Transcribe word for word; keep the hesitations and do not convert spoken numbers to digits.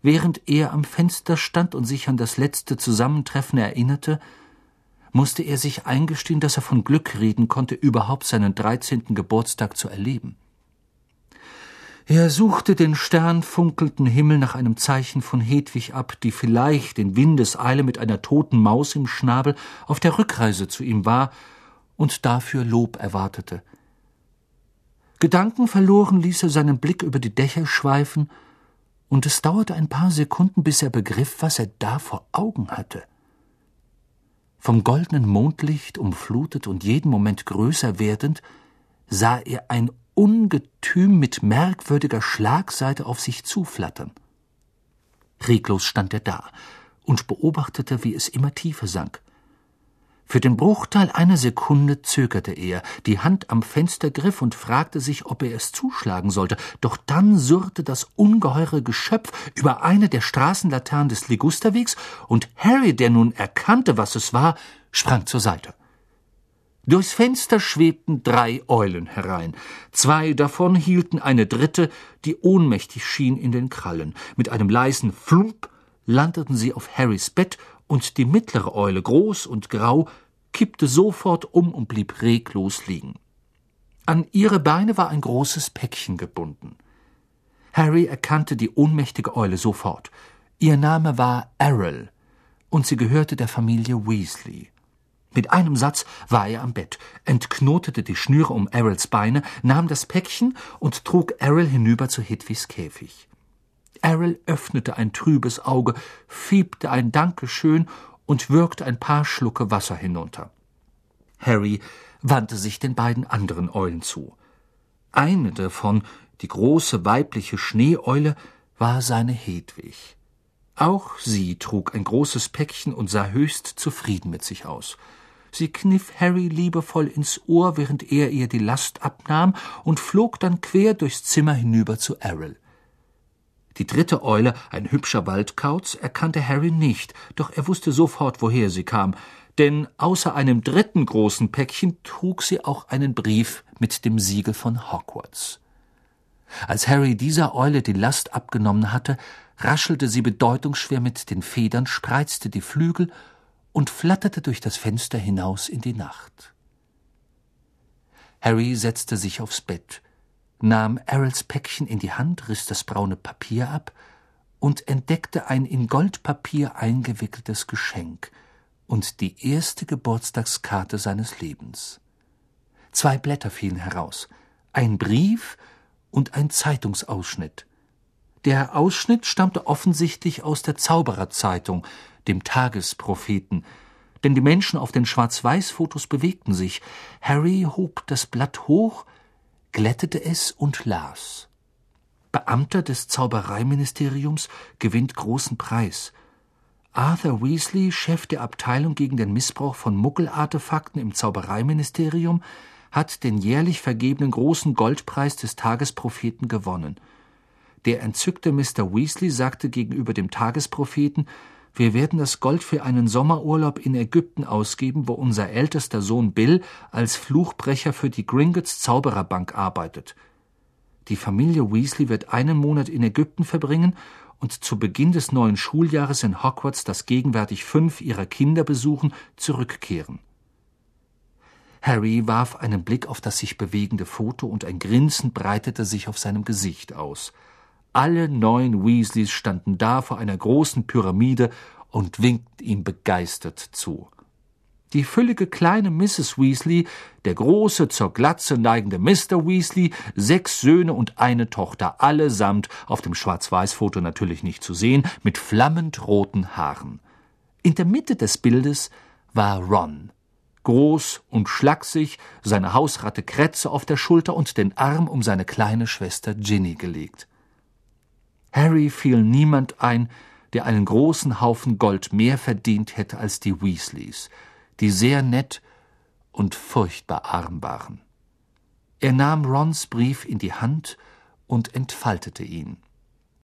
Während er am Fenster stand und sich an das letzte Zusammentreffen erinnerte, musste er sich eingestehen, dass er von Glück reden konnte, überhaupt seinen dreizehnten Geburtstag zu erleben. Er suchte den sternfunkelnden Himmel nach einem Zeichen von Hedwig ab, die vielleicht in Windeseile mit einer toten Maus im Schnabel auf der Rückreise zu ihm war und dafür Lob erwartete. Gedankenverloren ließ er seinen Blick über die Dächer schweifen, und es dauerte ein paar Sekunden, bis er begriff, was er da vor Augen hatte. Vom goldenen Mondlicht umflutet und jeden Moment größer werdend, sah er ein Ungetüm mit merkwürdiger Schlagseite auf sich zuflattern. Reglos stand er da und beobachtete, wie es immer tiefer sank. Für den Bruchteil einer Sekunde zögerte er, die Hand am Fenster griff und fragte sich, ob er es zuschlagen sollte. Doch dann surrte das ungeheure Geschöpf über eine der Straßenlaternen des Ligusterwegs, und Harry, der nun erkannte, was es war, sprang zur Seite. Durchs Fenster schwebten drei Eulen herein. Zwei davon hielten eine dritte, die ohnmächtig schien, in den Krallen. Mit einem leisen Flump landeten sie auf Harrys Bett, und die mittlere Eule, groß und grau, kippte sofort um und blieb reglos liegen. An ihre Beine war ein großes Päckchen gebunden. Harry erkannte die ohnmächtige Eule sofort. Ihr Name war Errol, und sie gehörte der Familie Weasley. Mit einem Satz war er am Bett, entknotete die Schnüre um Errols Beine, nahm das Päckchen und trug Errol hinüber zu Hedwigs Käfig. Errol öffnete ein trübes Auge, fiebte ein Dankeschön und würgte ein paar Schlucke Wasser hinunter. Harry wandte sich den beiden anderen Eulen zu. Eine davon, die große weibliche Schneeeule, war seine Hedwig. Auch sie trug ein großes Päckchen und sah höchst zufrieden mit sich aus. Sie kniff Harry liebevoll ins Ohr, während er ihr die Last abnahm, und flog dann quer durchs Zimmer hinüber zu Errol. Die dritte Eule, ein hübscher Waldkauz, erkannte Harry nicht, doch er wusste sofort, woher sie kam, denn außer einem dritten großen Päckchen trug sie auch einen Brief mit dem Siegel von Hogwarts. Als Harry dieser Eule die Last abgenommen hatte, raschelte sie bedeutungsschwer mit den Federn, spreizte die Flügel und flatterte durch das Fenster hinaus in die Nacht. Harry setzte sich aufs Bett, nahm Errols Päckchen in die Hand, riss das braune Papier ab und entdeckte ein in Goldpapier eingewickeltes Geschenk und die erste Geburtstagskarte seines Lebens. Zwei Blätter fielen heraus, ein Brief und ein Zeitungsausschnitt. Der Ausschnitt stammte offensichtlich aus der Zaubererzeitung, dem Tagespropheten, denn die Menschen auf den Schwarz-Weiß-Fotos bewegten sich. Harry hob das Blatt hoch, glättete es und las. Beamter des Zaubereiministeriums gewinnt großen Preis. Arthur Weasley, Chef der Abteilung gegen den Missbrauch von Muggelartefakten im Zaubereiministerium, hat den jährlich vergebenen großen Goldpreis des Tagespropheten gewonnen. Der entzückte Mister Weasley sagte gegenüber dem Tagespropheten: Wir werden das Gold für einen Sommerurlaub in Ägypten ausgeben, wo unser ältester Sohn Bill als Fluchbrecher für die Gringotts Zaubererbank arbeitet. Die Familie Weasley wird einen Monat in Ägypten verbringen und zu Beginn des neuen Schuljahres in Hogwarts, das gegenwärtig fünf ihrer Kinder besuchen, zurückkehren. Harry warf einen Blick auf das sich bewegende Foto, und ein Grinsen breitete sich auf seinem Gesicht aus. Alle neun Weasleys standen da vor einer großen Pyramide und winkten ihm begeistert zu. Die füllige kleine Misses Weasley, der große, zur Glatze neigende Mister Weasley, sechs Söhne und eine Tochter, allesamt, auf dem Schwarz-Weiß-Foto natürlich nicht zu sehen, mit flammend roten Haaren. In der Mitte des Bildes war Ron, groß und schlaksig, seine Hausratte Kretze auf der Schulter und den Arm um seine kleine Schwester Ginny gelegt. Harry fiel niemand ein, der einen großen Haufen Gold mehr verdient hätte als die Weasleys, die sehr nett und furchtbar arm waren. Er nahm Rons Brief in die Hand und entfaltete ihn.